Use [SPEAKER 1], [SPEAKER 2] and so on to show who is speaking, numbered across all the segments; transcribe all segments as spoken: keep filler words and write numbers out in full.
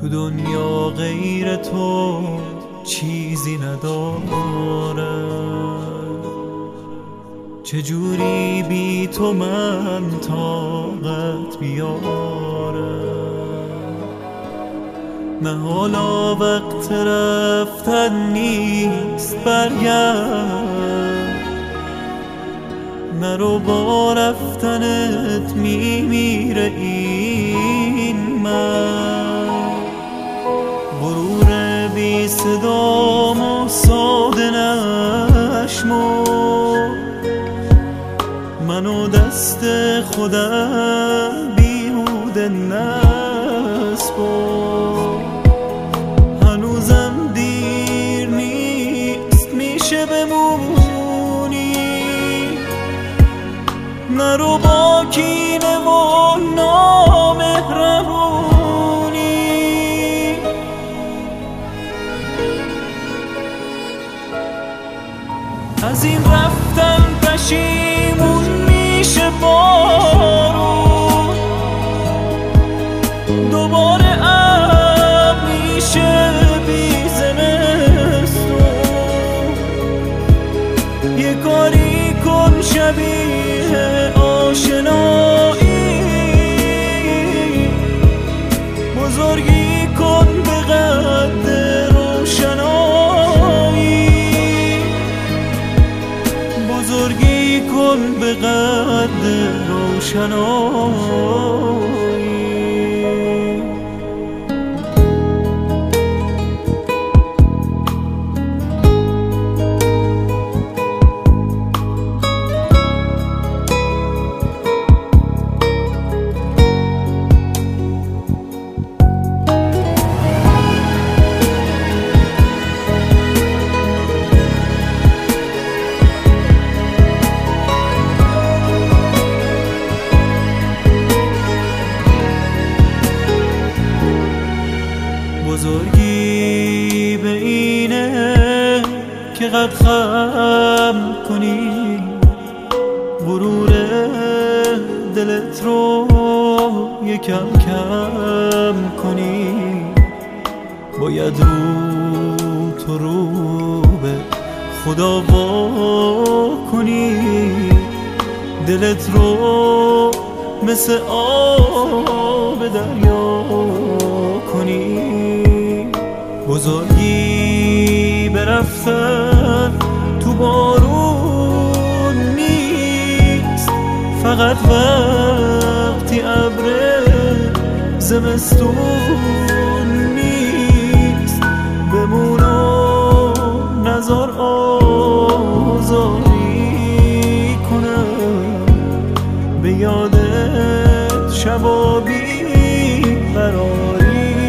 [SPEAKER 1] تو دنیا غیر تو چیزی ندارم. چجوری بی تو من طاقت بیارم؟ نه حالا وقت رفتن نیست برگرد، نرو با رفتنت میمیره این من. غرور بی صدام و ساده نشمر، منو دست خودم بیهوده نسپار. هنوزم دیر نیست میشه بمونی، نرو با کینه و نامهربونی. از این رفتن پشیمون میشه بارون، دوباره اب میشه بی زمستون. یه کاری کن شبیه آشنایی، بزرگی کن به قد روشنایی، بزرگی کن به قد روشنایی. بزرگی به اینه که قد خم کنی، غرور دلت رو یکم کم کنی. باید رو تو رو به خدا وا کنی، دلت رو مثل آب دریا کنی. بزرگی برفتن تو بارون نیست، فقط وقتی ابر زمستون نیست. بمون و نزار آزاری کنم، به یادت شبا بی قراری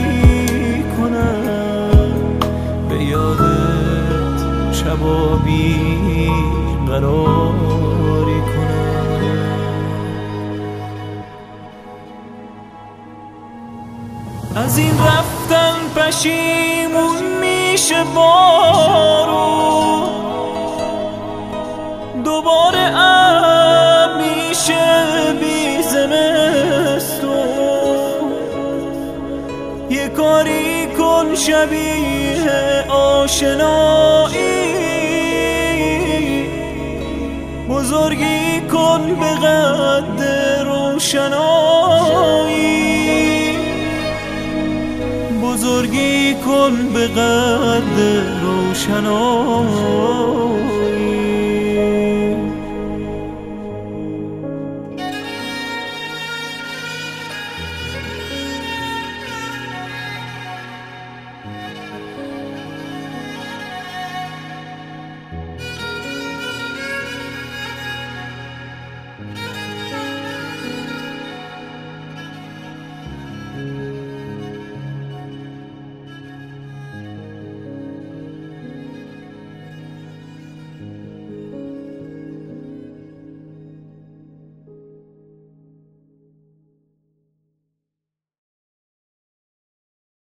[SPEAKER 1] کنم، به یادت شبا بی قراری کنم. از این رفتن پشیمون میشه بارون، دوباره اب میشه بی زمستون. یه کاری کن شبیه آشنایی، بزرگی کن به قد روشنایی، بزرگی کن به قد روشنایی.